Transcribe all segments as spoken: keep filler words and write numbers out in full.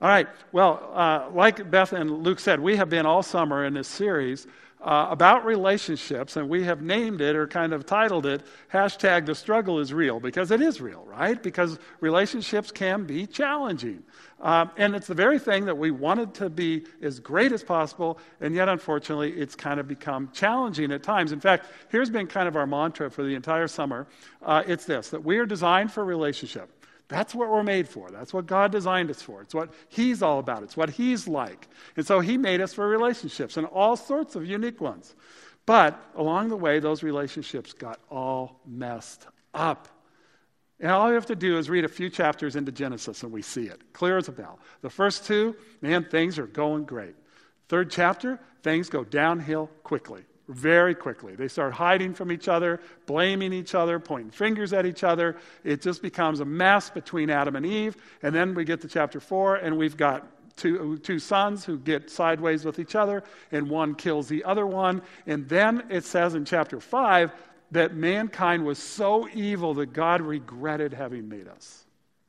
All right. Well, uh, like Beth and Luke said, we have been all summer in this series uh, about relationships, and we have named it or kind of titled it, hashtag the struggle is real, because it is real, right? Because relationships can be challenging. Um, and it's the very thing that we wanted to be as great as possible, and yet, unfortunately, it's kind of become challenging at times. In fact, here's been kind of our mantra for the entire summer. Uh, it's this, that we are designed for relationship. That's what we're made for. That's what God designed us for. It's what He's all about. It's what He's like. And so He made us for relationships, and all sorts of unique ones. But along the way, those relationships got all messed up. And all you have to do is read a few chapters into Genesis, and we see it. Clear as a bell. The first two, man, things are going great. Third chapter, things go downhill quickly. Very quickly. They start hiding from each other, blaming each other, pointing fingers at each other. It just becomes a mess between Adam and Eve. And then we get to chapter four, and we've got two, two sons who get sideways with each other, and one kills the other one. And then it says in chapter five that mankind was so evil that God regretted having made us.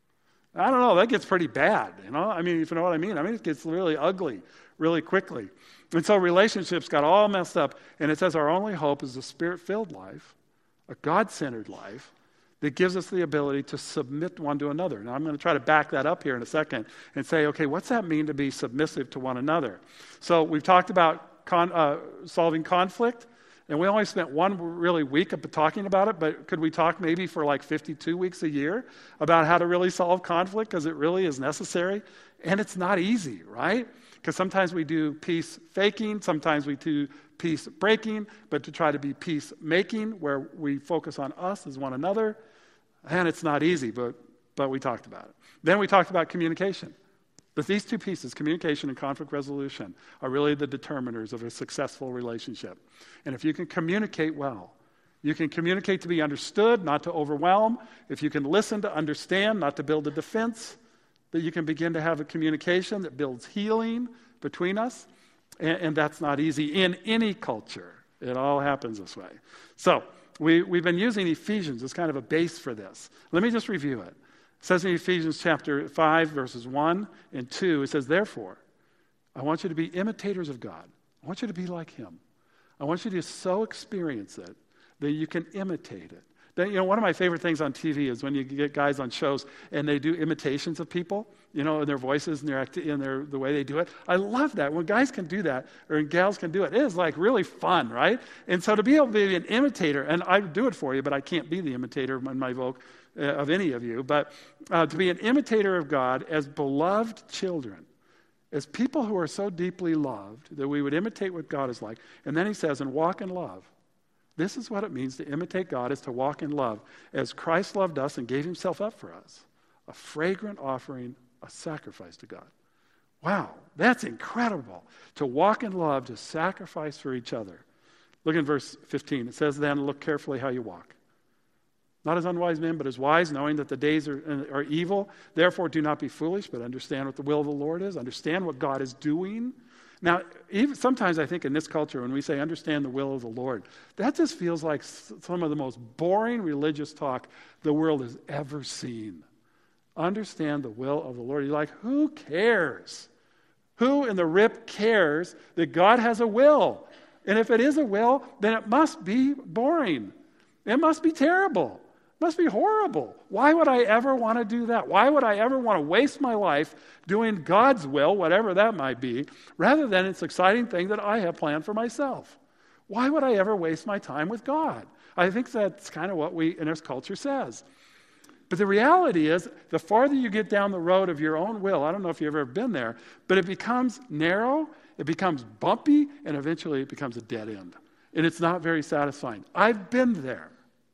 I don't know, that gets pretty bad, you know? I mean, if you know what I mean. I mean, it gets really ugly really quickly. And so relationships got all messed up, and it says our only hope is a Spirit-filled life, a God-centered life that gives us the ability to submit one to another. Now, I'm going to try to back that up here in a second and say, okay, what's that mean to be submissive to one another? So we've talked about con- uh, solving conflict, and we only spent one really week of talking about it, but could we talk maybe for like fifty-two weeks a year about how to really solve conflict, because it really is necessary, and it's not easy, right? Because sometimes we do peace faking, sometimes we do peace breaking, but to try to be peace making, where we focus on us as one another, and it's not easy, but, but we talked about it. Then we talked about communication. But these two pieces, communication and conflict resolution, are really the determiners of a successful relationship. And if you can communicate well, you can communicate to be understood, not to overwhelm. If you can listen to understand, not to build a defense, that you can begin to have a communication that builds healing between us. And, and that's not easy in any culture. It all happens this way. So we, we've been using Ephesians as kind of a base for this. Let me just review it. It says in Ephesians chapter five, verses one and two, it says, therefore, I want you to be imitators of God. I want you to be like Him. I want you to so experience it that you can imitate it. That, you know, one of my favorite things on T V is when you get guys on shows and they do imitations of people, you know, in their voices and their acti- in their the way they do it. I love that. When guys can do that, or gals can do it, it is like really fun, right? And so to be able to be an imitator, and I do it for you, but I can't be the imitator in my voc uh, of any of you, but uh, to be an imitator of God as beloved children, as people who are so deeply loved that we would imitate what God is like. And then he says, and walk in love. This is what it means to imitate God, is to walk in love, as Christ loved us and gave Himself up for us, a fragrant offering, a sacrifice to God. Wow, that's incredible. To walk in love, to sacrifice for each other. Look in verse fifteen. It says, then look carefully how you walk. Not as unwise men, but as wise, knowing that the days are, are evil. Therefore, do not be foolish, but understand what the will of the Lord is. Understand what God is doing. Now, even sometimes I think in this culture, when we say understand the will of the Lord, that just feels like some of the most boring religious talk the world has ever seen. Understand the will of the Lord. You're like, who cares? Who in the rip cares that God has a will? And if it is a will, then it must be boring. It must be terrible. It must be horrible. Why would I ever want to do that? Why would I ever want to waste my life doing God's will, whatever that might be, rather than this exciting thing that I have planned for myself? Why would I ever waste my time with God? I think that's kind of what we in this culture says. But the reality is, the farther you get down the road of your own will, I don't know if you've ever been there, but it becomes narrow, it becomes bumpy, and eventually it becomes a dead end. And it's not very satisfying. I've been there.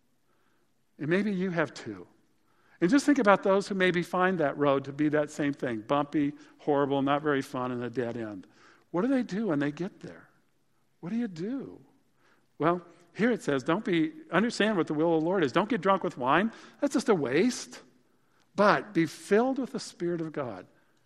And maybe you have too. And just think about those who maybe find that road to be that same thing, bumpy, horrible, not very fun, and a dead end. What do they do when they get there? What do you do? Well, here it says, don't be, understand what the will of the Lord is. Don't get drunk with wine. That's just a waste. But be filled with the Spirit of God.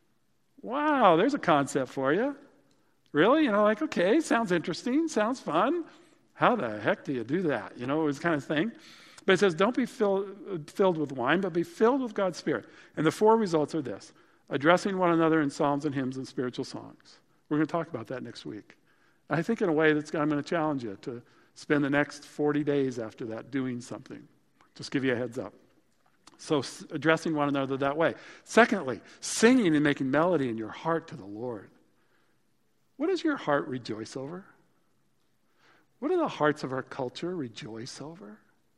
Wow, there's a concept for you. Really? You know, like, okay, sounds interesting, sounds fun. How the heck do you do that? You know, it was kind of thing. But it says, don't be filled, filled with wine, but be filled with God's Spirit. And the four results are this. addressing one another in psalms and hymns and spiritual songs. We're going to talk about that next week. I think in a way that's I'm going to challenge you to spend the next forty days after that doing something. Just give you a heads up. So addressing one another that way. Secondly, singing and making melody in your heart to the Lord. What does your heart rejoice over? What do the hearts of our culture rejoice over?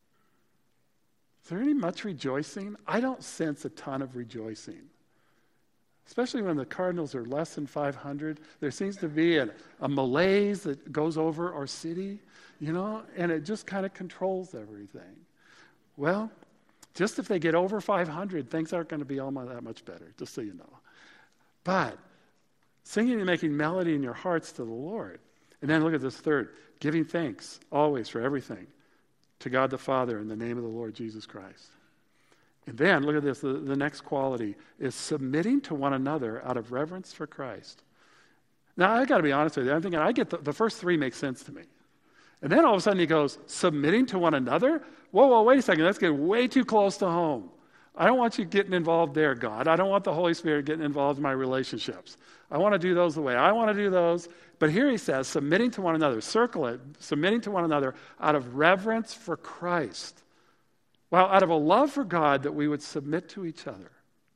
Is there any much rejoicing? I don't sense a ton of rejoicing. Especially when the Cardinals are less than five hundred. There seems to be a, a malaise that goes over our city, you know, and it just kind of controls everything. Well, just if they get over five hundred, things aren't going to be all that much better, just so you know. But singing and making melody in your hearts to the Lord. And then look at this third, giving thanks always for everything to God the Father in the name of the Lord Jesus Christ. And then, look at this, the, the next quality is submitting to one another out of reverence for Christ. Now, I got to be honest with you. I'm thinking, I get the, the first three make sense to me. And then all of a sudden he goes, submitting to one another? Whoa, whoa, wait a second. That's getting way too close to home. I don't want you getting involved there, God. I don't want the Holy Spirit getting involved in my relationships. I want to do those the way I want to do those. But here he says, submitting to one another. Circle it. Submitting to one another out of reverence for Christ. Well, out of a love for God that we would submit to each other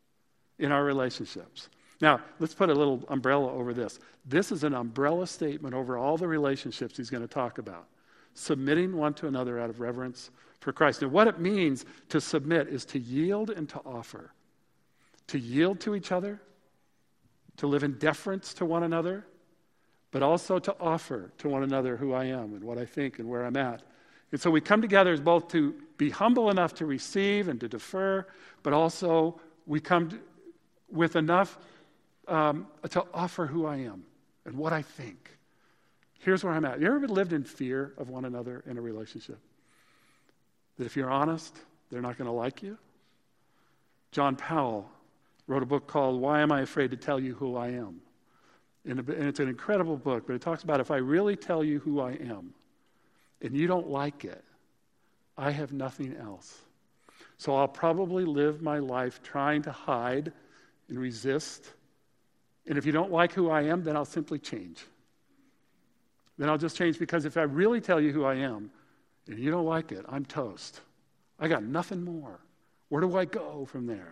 in our relationships. Now, let's put a little umbrella over this. This is an umbrella statement over all the relationships he's going to talk about. Submitting one to another out of reverence for Christ. And what it means to submit is to yield and to offer. To yield to each other, to live in deference to one another, but also to offer to one another who I am and what I think and where I'm at. And so we come together as both to be humble enough to receive and to defer, but also we come to, with enough um, to offer who I am and what I think. Here's where I'm at. You ever lived in fear of one another in a relationship? That if you're honest, they're not going to like you? John Powell wrote a book called Why Am I Afraid to Tell You Who I Am? And it's an incredible book, but it talks about if I really tell you who I am, and you don't like it, I have nothing else. So I'll probably live my life trying to hide and resist. And if you don't like who I am, then I'll simply change. Then I'll just change, because if I really tell you who I am and you don't like it, I'm toast. I got nothing more. Where do I go from there?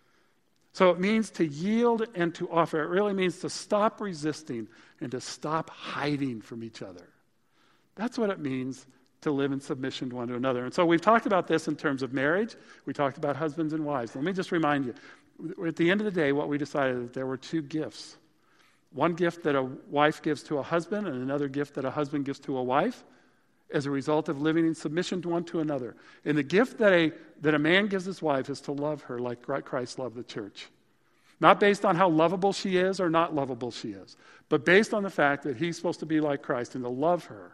So it means to yield and to offer. It really means to stop resisting and to stop hiding from each other. That's what it means to live in submission to one to another. And so we've talked about this in terms of marriage. We talked about husbands and wives. Let me just remind you, at the end of the day, what we decided that there were two gifts. One gift that a wife gives to a husband and another gift that a husband gives to a wife as a result of living in submission to one to another. And the gift that a, that a man gives his wife is to love her like Christ loved the church. Not based on how lovable she is or not lovable she is, but based on the fact that he's supposed to be like Christ and to love her,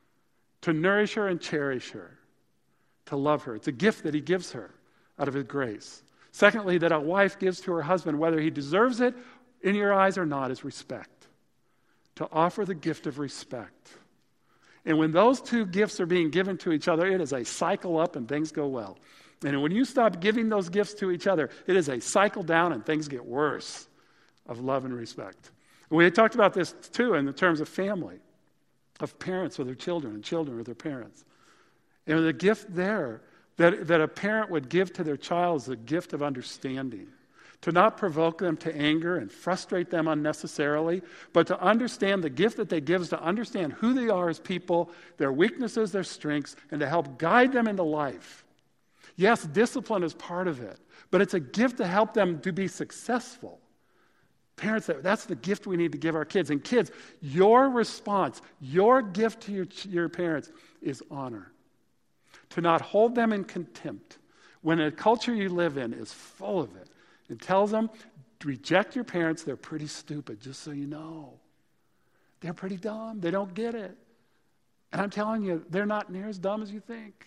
to nourish her and cherish her, to love her. It's a gift that he gives her out of his grace. Secondly, that a wife gives to her husband, whether he deserves it in your eyes or not, is respect. To offer the gift of respect. And when those two gifts are being given to each other, it is a cycle up and things go well. And when you stop giving those gifts to each other, it is a cycle down and things get worse of love and respect. And we talked about this too in the terms of family, of parents with their children and children with their parents. And the gift there that, that a parent would give to their child is the gift of understanding. To not provoke them to anger and frustrate them unnecessarily, but to understand the gift that they give is to understand who they are as people, their weaknesses, their strengths, and to help guide them into life. Yes, discipline is part of it, but it's a gift to help them to be successful. Parents, that's the gift we need to give our kids. And kids, your response, your gift to your, your parents is honor. To not hold them in contempt when a culture you live in is full of it. And tells them, reject your parents, they're pretty stupid, just so you know. They're pretty dumb, they don't get it. And I'm telling you, they're not near as dumb as you think.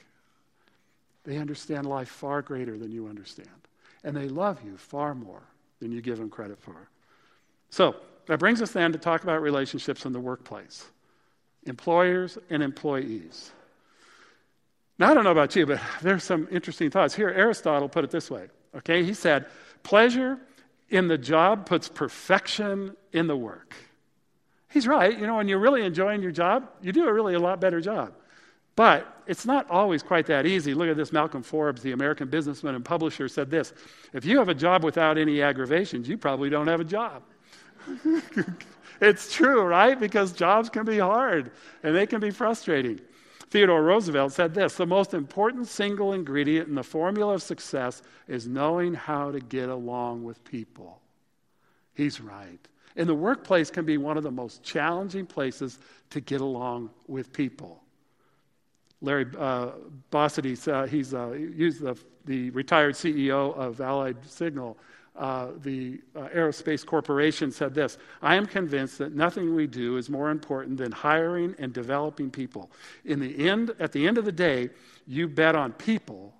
They understand life far greater than you understand. And they love you far more than you give them credit for. So, that brings us then to talk about relationships in the workplace. Employers and employees. Now, I don't know about you, but there's some interesting thoughts. Here, Aristotle put it this way. Okay, he said, pleasure in the job puts perfection in the work. He's right. You know, when you're really enjoying your job, you do a really a lot better job. But it's not always quite that easy. Look at this. Malcolm Forbes, the American businessman and publisher, said this: if you have a job without any aggravations, you probably don't have a job. It's true, right? Because jobs can be hard and they can be frustrating. Theodore Roosevelt said this: the most important single ingredient in the formula of success is knowing how to get along with people. He's right. And the workplace can be one of the most challenging places to get along with people. Larry uh, Bossidy, uh, he's, uh, he's the, the retired C E O of Allied Signal, uh, the uh, aerospace corporation, said this: I am convinced that nothing we do is more important than hiring and developing people. In the end, at the end of the day, you bet on people,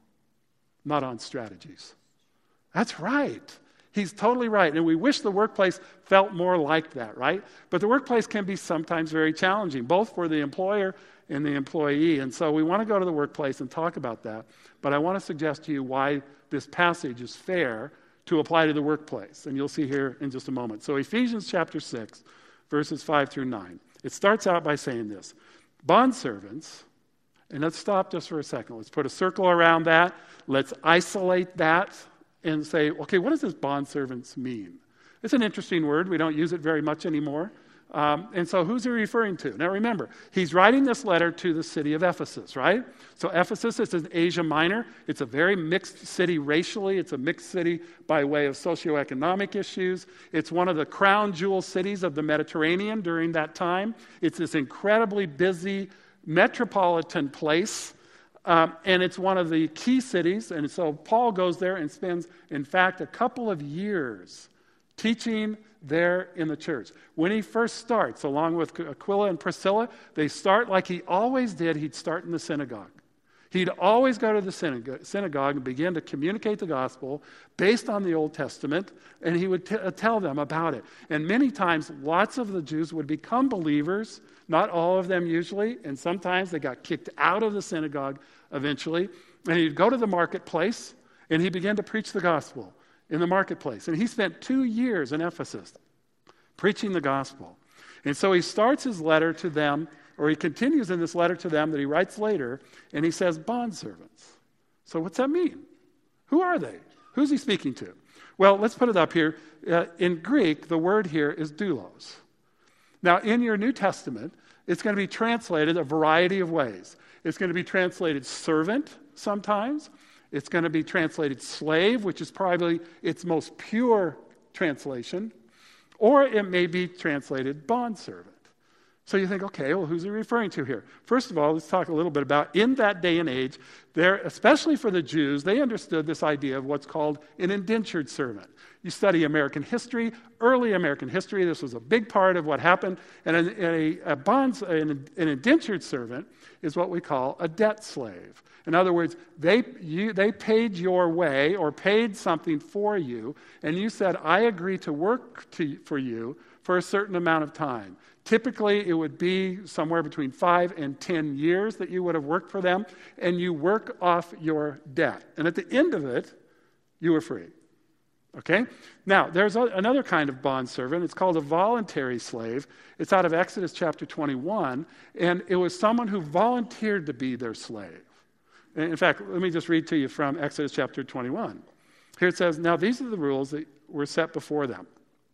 not on strategies. That's right. He's totally right. And we wish the workplace felt more like that, right? But the workplace can be sometimes very challenging, both for the employer and the employee. And so we want to go to the workplace and talk about that. But I want to suggest to you why this passage is fair to apply to the workplace. And you'll see here in just a moment. So Ephesians chapter six, verses five through nine. It starts out by saying this: bondservants, and let's stop just for a second. Let's put a circle around that. Let's isolate that and say, okay, what does this bondservants mean? It's an interesting word. We don't use it very much anymore. Um, and so who's he referring to? Now remember, he's writing this letter to the city of Ephesus, right? So Ephesus is in Asia Minor. It's a very mixed city racially. It's a mixed city by way of socioeconomic issues. It's one of the crown jewel cities of the Mediterranean during that time. It's this incredibly busy metropolitan place. Um, and it's one of the key cities. And so Paul goes there and spends, in fact, a couple of years teaching there in the church. When he first starts, along with Aquila and Priscilla, they start like he always did. He'd start in the synagogue. He'd always go to the synagogue and begin to communicate the gospel based on the Old Testament, and he would t- tell them about it. And many times, lots of the Jews would become believers, not all of them usually, and sometimes they got kicked out of the synagogue eventually. And he'd go to the marketplace, and he began to preach the gospel in the marketplace. And he spent two years in Ephesus preaching the gospel. And so he starts his letter to them, or he continues in this letter to them that he writes later, and he says, bondservants. So what's that mean? Who are they? Who's he speaking to? Well, let's put it up here. Uh, in Greek, the word here is doulos. Now, in your New Testament, it's going to be translated a variety of ways. It's going to be translated servant sometimes. It's going to be translated slave, which is probably its most pure translation. Or it may be translated bondservant. So you think, okay, well, who's he referring to here? First of all, let's talk a little bit about, in that day and age, there, especially for the Jews, they understood this idea of what's called an indentured servant. You study American history, early American history, this was a big part of what happened. And a, a, a bonds, an, an indentured servant is what we call a debt slave. In other words, they you, they paid your way or paid something for you, and you said, I agree to work to, for you for a certain amount of time. Typically, it would be somewhere between five and ten years that you would have worked for them, and you work off your debt. And at the end of it, you were free. Okay? Now, there's a, another kind of bondservant. It's called a voluntary slave. It's out of Exodus chapter twenty-one, and it was someone who volunteered to be their slave. In fact, let me just read to you from Exodus chapter twenty-one. Here it says, now these are the rules that were set before them.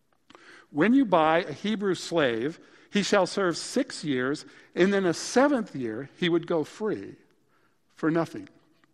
When you buy a Hebrew slave, he shall serve six years, and then a seventh year he would go free for nothing.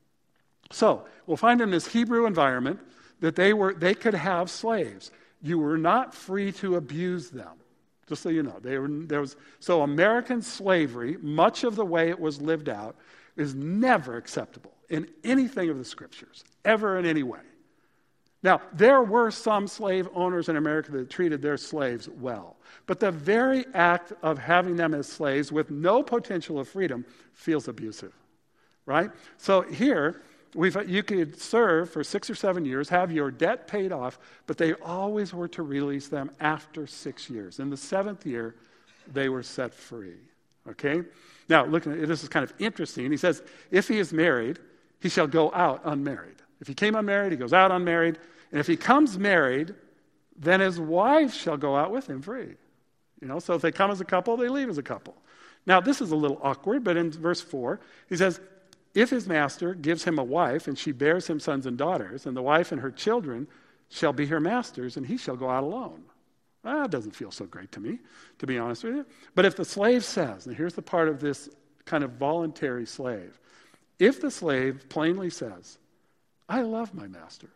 So we'll find in this Hebrew environment that they were they could have slaves. You were not free to abuse them. Just so you know, they were, there was so American slavery, much of the way it was lived out, is never acceptable in anything of the scriptures, ever in any way. Now, there were some slave owners in America that treated their slaves well, but the very act of having them as slaves with no potential of freedom feels abusive, right? So here, we've, you could serve for six or seven years, have your debt paid off, but they always were to release them after six years. In the seventh year, they were set free, okay? Now, look, this is kind of interesting. He says, if he is married, he shall go out unmarried. If he came unmarried, he goes out unmarried. And if he comes married, then his wife shall go out with him free. You know, so if they come as a couple, they leave as a couple. Now, this is a little awkward, but in verse four, he says, if his master gives him a wife, and she bears him sons and daughters, and the wife and her children shall be her master's, and he shall go out alone. Well, that doesn't feel so great to me, to be honest with you. But if the slave says, and here's the part of this kind of voluntary slave, if the slave plainly says, I love my master,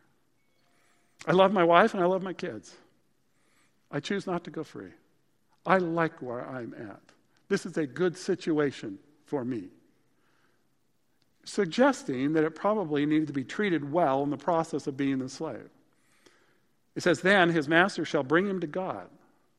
I love my wife, and I love my kids, I choose not to go free. I like where I'm at. This is a good situation for me. Suggesting that it probably needed to be treated well in the process of being the slave. It says, then his master shall bring him to God.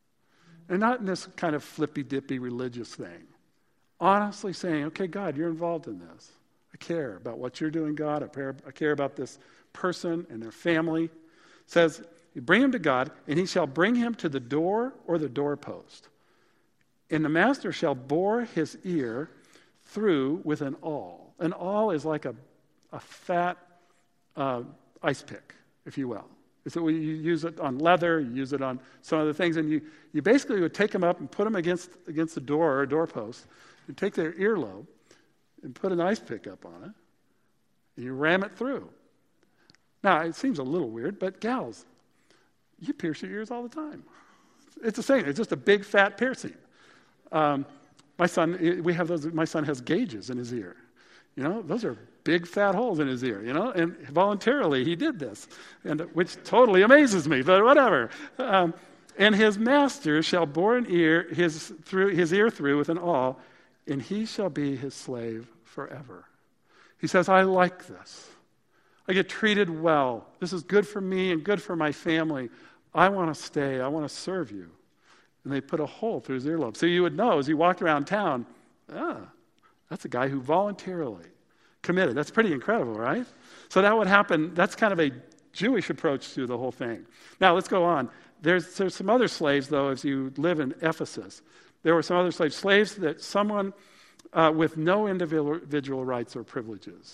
And not in this kind of flippy-dippy religious thing. Honestly saying, okay, God, you're involved in this. I care about what you're doing, God. I care, I care about this person and their family. It says, you bring him to God, and he shall bring him to the door or the doorpost. And the master shall bore his ear through with an awl. An awl is like a, a fat uh, ice pick, if you will. So you use it on leather, you use it on some other things, and you, you basically would take them up and put them against, against the door or a doorpost. You take their earlobe and put an ice pick up on it, and you ram it through. Now, it seems a little weird, but gals, you pierce your ears all the time. It's the same. It's just a big, fat piercing. Um, my son, we have those. My son has gauges in his ear. You know, those are big, fat holes in his ear. You know, and voluntarily he did this, and which totally amazes me. But whatever. Um, and his master shall bore an ear his through his ear through with an awl, and he shall be his slave forever. He says, I like this. I get treated well. This is good for me and good for my family. I want to stay. I want to serve you. And they put a hole through his earlobe. So you would know as he walked around town, ah, that's a guy who voluntarily committed. That's pretty incredible, right? So that would happen. That's kind of a Jewish approach to the whole thing. Now, let's go on. There's, there's some other slaves, though, as you live in Ephesus. There were some other slaves. Slaves that someone uh, with no individual rights or privileges.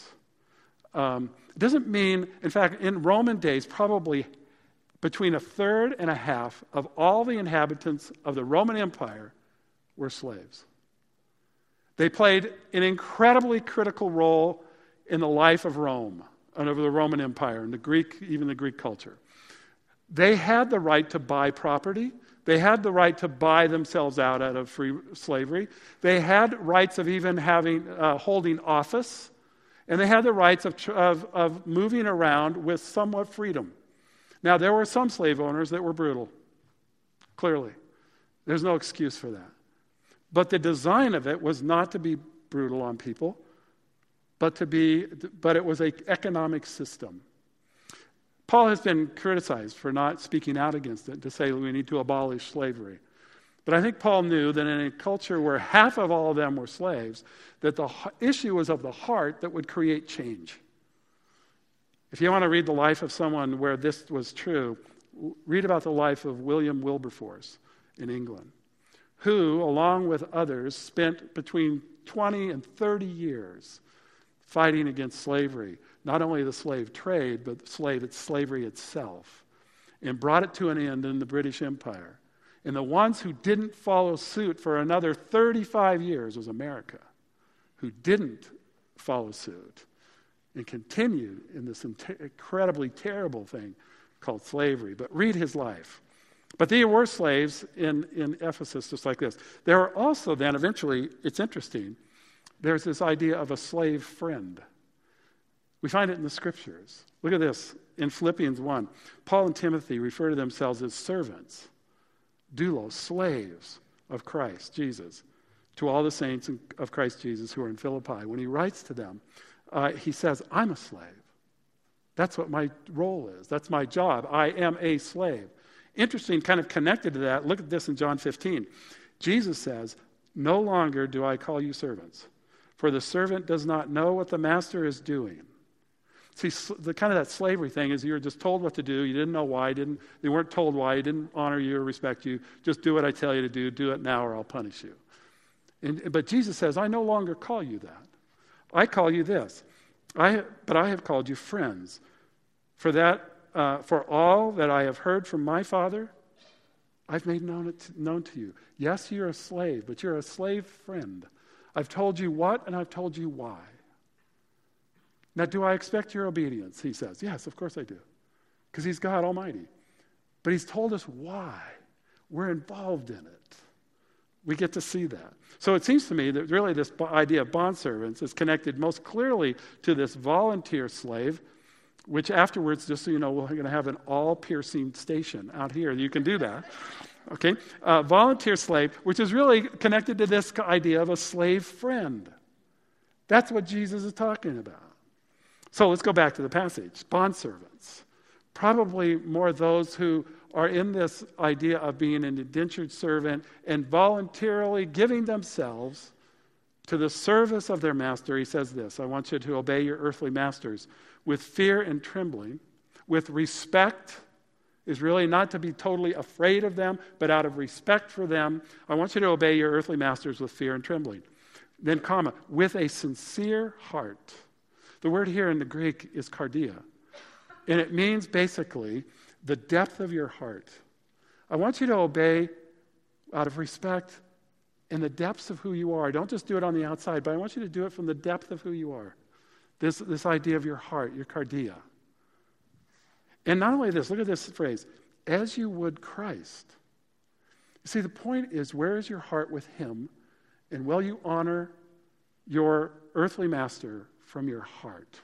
Um, it doesn't mean, in fact, in Roman days, probably between a third and a half of all the inhabitants of the Roman Empire were slaves. They played an incredibly critical role in the life of Rome and over the Roman Empire and the Greek, even the Greek culture. They had the right to buy property. They had the right to buy themselves out out of free slavery. They had rights of even having uh, holding office, and they had the rights of, of of moving around with somewhat freedom. Now, there were some slave owners that were brutal. Clearly, there's no excuse for that. But the design of it was not to be brutal on people, but to be, but it was an economic system. Paul has been criticized for not speaking out against it, to say we need to abolish slavery. But I think Paul knew that in a culture where half of all of them were slaves, that the issue was of the heart that would create change. If you want to read the life of someone where this was true, read about the life of William Wilberforce in England, who, along with others, spent between twenty and thirty years fighting against slavery, not only the slave trade, but slave, it's slavery itself, and brought it to an end in the British Empire. And the ones who didn't follow suit for another thirty-five years was America, who didn't follow suit and continued in this incredibly terrible thing called slavery. But read his life. But they were slaves in, in Ephesus, just like this. There were also then, eventually, it's interesting, there's this idea of a slave friend. We find it in the scriptures. Look at this. In Philippians one, Paul and Timothy refer to themselves as servants, doulos, slaves of Christ Jesus, to all the saints of Christ Jesus who are in Philippi. When he writes to them, uh, he says, I'm a slave. That's what my role is. That's my job. I am a slave. Interesting, kind of connected to that, look at this in John fifteen. Jesus says, no longer do I call you servants, for the servant does not know what the master is doing. See, the kind of that slavery thing is you were just told what to do. You didn't know why. Didn't, they weren't told why. He didn't honor you or respect you. Just do what I tell you to do. Do it now or I'll punish you. And, but Jesus says, I no longer call you that. I call you this. I, but I have called you friends. For that uh, for all that I have heard from my Father, I've made known it to, known to you. Yes, you're a slave, but you're a slave friend. I've told you what, and I've told you why. Now, do I expect your obedience? He says. Yes, of course I do. Because he's God Almighty. But he's told us why. We're involved in it. We get to see that. So it seems to me that really this idea of bondservants is connected most clearly to this volunteer slave, which afterwards, just so you know, we're going to have an all-piercing station out here. You can do that. Okay? Uh, volunteer slave, which is really connected to this idea of a slave friend. That's what Jesus is talking about. So let's go back to the passage. Bondservants. Probably more those who are in this idea of being an indentured servant and voluntarily giving themselves to the service of their master. He says this, I want you to obey your earthly masters with fear and trembling, with respect, is really not to be totally afraid of them, but out of respect for them. I want you to obey your earthly masters with fear and trembling. Then, comma, with a sincere heart. The word here in the Greek is cardia, and it means basically the depth of your heart. I want you to obey out of respect in the depths of who you are. Don't just do it on the outside, but I want you to do it from the depth of who you are. This, this idea of your heart, your cardia. And not only this, look at this phrase, as you would Christ. You see, the point is, where is your heart with him? And will you honor your earthly master from your heart?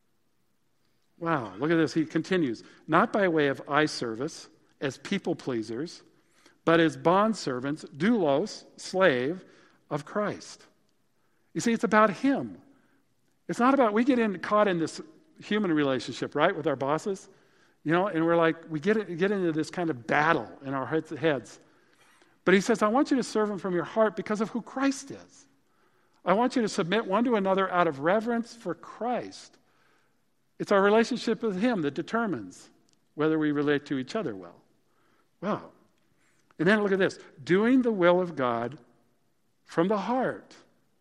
Wow, look at this. He continues, not by way of eye service, as people pleasers, but as bondservants, doulos, slave of Christ. You see, it's about him. It's not about, we get in, caught in this human relationship, right, with our bosses, you know, and we're like, we get, get into this kind of battle in our heads. But he says, I want you to serve him from your heart because of who Christ is. I want you to submit one to another out of reverence for Christ. It's our relationship with him that determines whether we relate to each other well. Wow. And then look at this. Doing the will of God from the heart.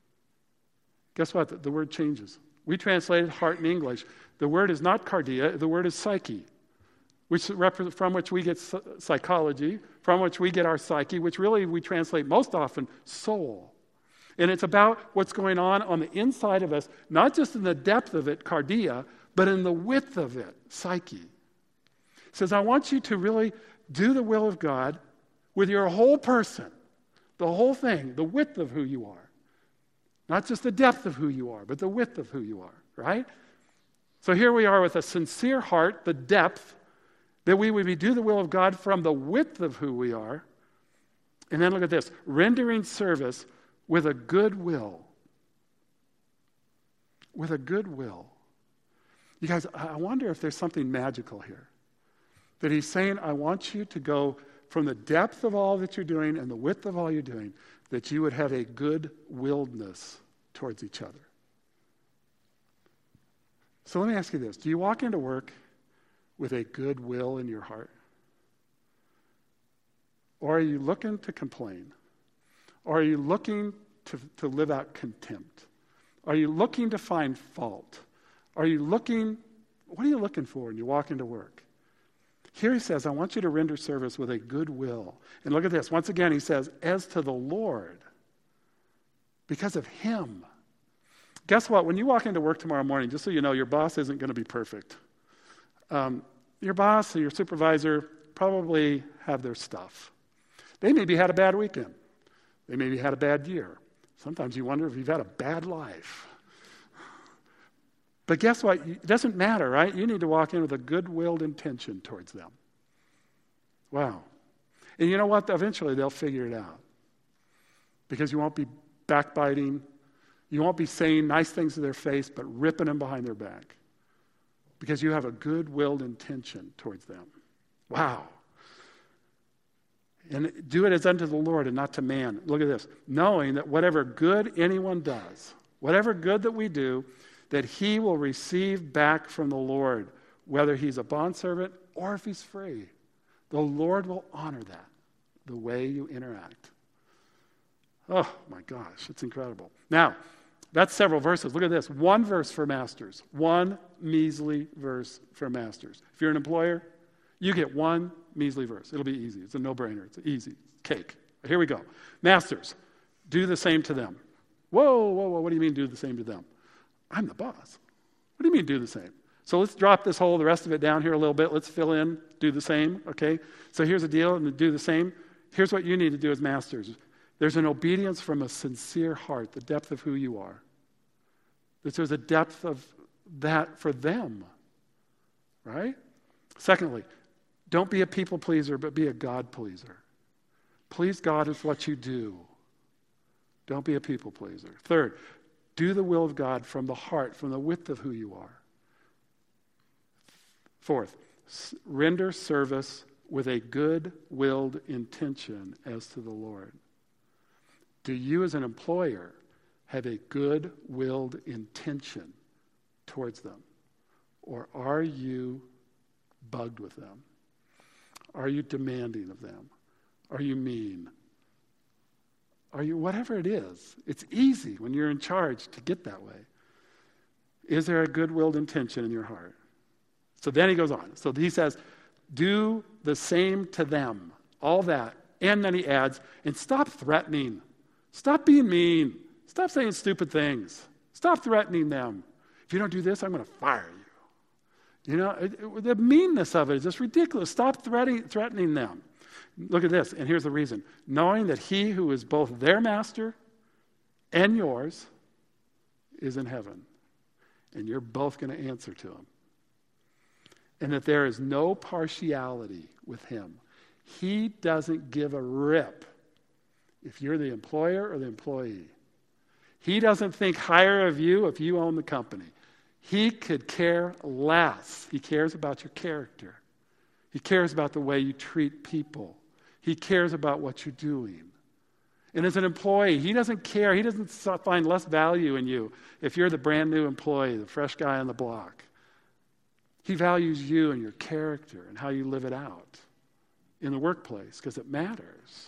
Guess what? The, the word changes. We translated heart in English. The word is not cardia. The word is psyche, which from which we get psychology, from which we get our psyche, which really we translate most often soul. And it's about what's going on on the inside of us, not just in the depth of it, cardia, but in the width of it, psyche. It says, I want you to really do the will of God with your whole person, the whole thing, the width of who you are. Not just the depth of who you are, but the width of who you are, right? So here we are with a sincere heart, the depth, that we would be do the will of God from the width of who we are. And then look at this, rendering service with a good will. With a good will. You guys, I wonder if there's something magical here. That he's saying, I want you to go from the depth of all that you're doing and the width of all you're doing, that you would have a good-willedness towards each other. So let me ask you this. Do you walk into work with a good will in your heart? Or are you looking to complain? Or are you looking to, to live out contempt? Are you looking to find fault? Are you looking, what are you looking for when you walk into work? Here he says, I want you to render service with a good will. And look at this. Once again, he says, as to the Lord, because of him. Guess what? When you walk into work tomorrow morning, just so you know, your boss isn't going to be perfect. Um, your boss or your supervisor probably have their stuff. They maybe had a bad weekend. They maybe had a bad year. Sometimes you wonder if you've had a bad life. But guess what? It doesn't matter, right? You need to walk in with a good-willed intention towards them. Wow. And you know what? Eventually they'll figure it out. Because you won't be backbiting. You won't be saying nice things to their face, but ripping them behind their back. Because you have a good-willed intention towards them. Wow. And do it as unto the Lord and not to man. Look at this. Knowing that whatever good anyone does, whatever good that we do, that he will receive back from the Lord, whether he's a bondservant or if he's free. The Lord will honor that, the way you interact. Oh, my gosh, it's incredible. Now, That's several verses. Look at this. One verse for masters. One measly verse for masters. If you're an employer, you get one measly verse. It'll be easy. It's a no-brainer. It's easy. It's cake. Here we go. Masters, do the same to them. Whoa, whoa, whoa. What do you mean do the same to them? I'm the boss. What do you mean do the same? So let's drop this whole, the rest of it down here a little bit. Let's fill in, do the same, okay? So here's the deal, and to do the same, here's what you need to do as masters. There's an obedience from a sincere heart, the depth of who you are. That there's a depth of that for them, right? Secondly, don't be a people pleaser, but be a God pleaser. Please God is what you do. Don't be a people pleaser. Third, do the will of God from the heart, from the width of who you are. Fourth, render service with a good-willed intention as to the Lord. Do you as an employer have a good-willed intention towards them? Or are you bugged with them? Are you demanding of them? Are you mean? Are you, whatever it is, it's easy when you're in charge to get that way. Is there a good-willed intention in your heart? So then he goes on. So he says, do the same to them. All that. And then he adds, and stop threatening. Stop being mean. Stop saying stupid things. Stop threatening them. If you don't do this, I'm going to fire you. You know, it, it, the meanness of it is just ridiculous. Stop threatening, threatening them. Look at this, and here's the reason. Knowing that he who is both their master and yours is in heaven. And you're both going to answer to him. And that there is no partiality with him. He doesn't give a rip if you're the employer or the employee. He doesn't think higher of you if you own the company. He could care less. He cares about your character. He cares about the way you treat people. He cares about what you're doing. And as an employee, he doesn't care. He doesn't find less value in you if you're the brand new employee, the fresh guy on the block. He values you and your character and how you live it out in the workplace because it matters.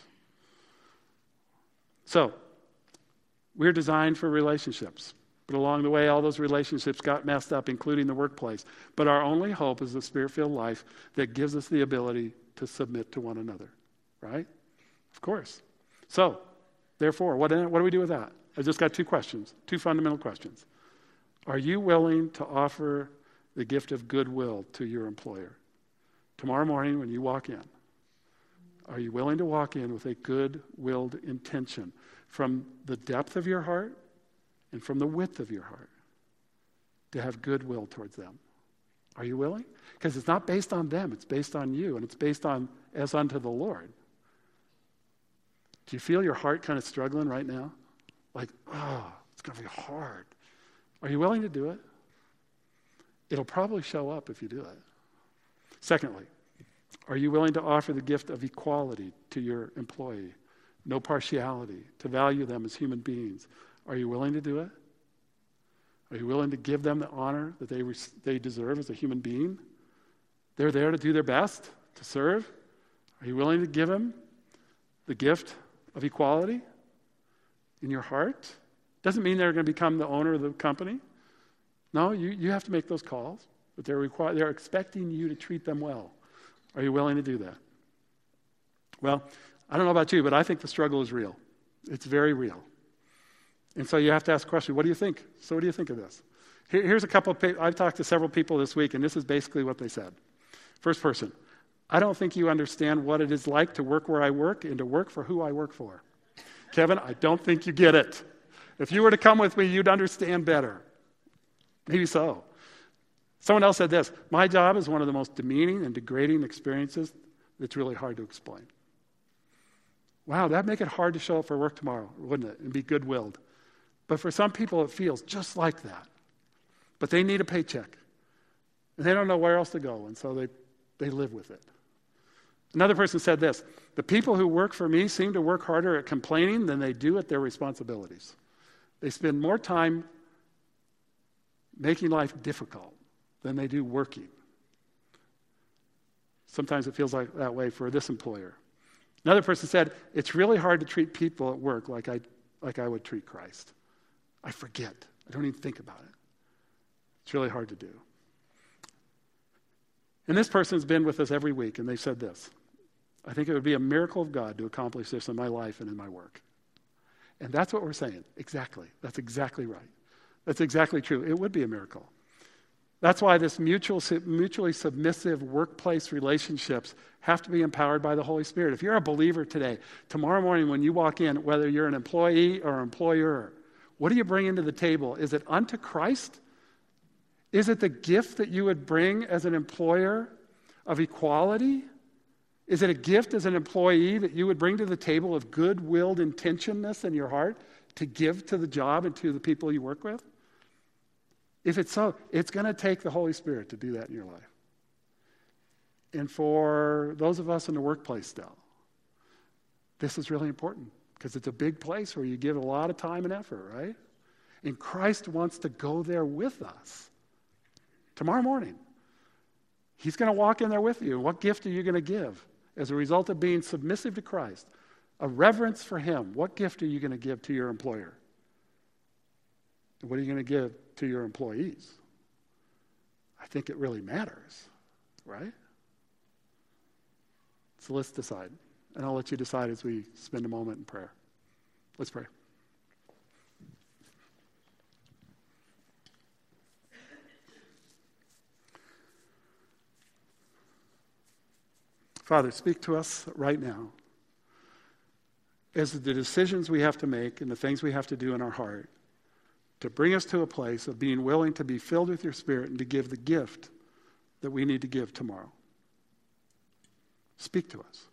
So, we're designed for relationships. But along the way, all those relationships got messed up, including the workplace. But our only hope is the Spirit-filled life that gives us the ability to submit to one another. Right? Of course. So, therefore, what, what do we do with that? I just got two questions, two fundamental questions. Are you willing to offer the gift of goodwill to your employer? Tomorrow morning when you walk in, are you willing to walk in with a good-willed intention from the depth of your heart and from the width of your heart to have goodwill towards them? Are you willing? Because it's not based on them, it's based on you, and it's based on as unto the Lord. Do you feel your heart kind of struggling right now? Like, oh, it's going to be hard. Are you willing to do it? It'll probably show up if you do it. Secondly, are you willing to offer the gift of equality to your employee? No partiality, to value them as human beings. Are you willing to do it? Are you willing to give them the honor that they they deserve as a human being? They're there to do their best, to serve. Are you willing to give them the gift of equality in your heart? Doesn't mean they're going to become the owner of the company. No, you, you have to make those calls, but they're require, they're expecting you to treat them well. Are you willing to do that? Well, I don't know about you, but I think the struggle is real. It's very real. And so you have to ask the question, what do you think? So what do you think of this? Here, here's a couple of, pa- I've talked to several people this week, and this is basically what they said. First person, I don't think you understand what it is like to work where I work and to work for who I work for. Kevin, I don't think you get it. If you were to come with me, you'd understand better. Maybe so. Someone else said this, my job is one of the most demeaning and degrading experiences that's really hard to explain. Wow, that'd make it hard to show up for work tomorrow, wouldn't it? And be good-willed. But for some people, it feels just like that. But they need a paycheck. And they don't know where else to go, and so they, they live with it. Another person said this, the people who work for me seem to work harder at complaining than they do at their responsibilities. They spend more time making life difficult than they do working. Sometimes it feels like that way for this employer. Another person said, it's really hard to treat people at work like I like I would treat Christ. I forget. I don't even think about it. It's really hard to do. And this person's been with us every week, and they said this: I think it would be a miracle of God to accomplish this in my life and in my work. And that's what we're saying. Exactly. That's exactly right. That's exactly true. It would be a miracle. That's why this mutual, mutually submissive workplace relationships have to be empowered by the Holy Spirit. If you're a believer today, tomorrow morning when you walk in, whether you're an employee or employer, what do you bring into the table? Is it unto Christ? Is it the gift that you would bring as an employer of equality? Is it a gift as an employee that you would bring to the table of good-willed intentionness in your heart to give to the job and to the people you work with? If it's so, it's going to take the Holy Spirit to do that in your life. And for those of us in the workplace still, this is really important because it's a big place where you give a lot of time and effort, right? And Christ wants to go there with us tomorrow morning. He's going to walk in there with you. And what gift are you going to give as a result of being submissive to Christ? A reverence for him. What gift are you going to give to your employer? And what are you going to give to your employees? I think it really matters, right? So let's decide. And I'll let you decide as we spend a moment in prayer. Let's pray. Father, speak to us right now as the decisions we have to make and the things we have to do in our heart to bring us to a place of being willing to be filled with your Spirit and to give the gift that we need to give tomorrow. Speak to us.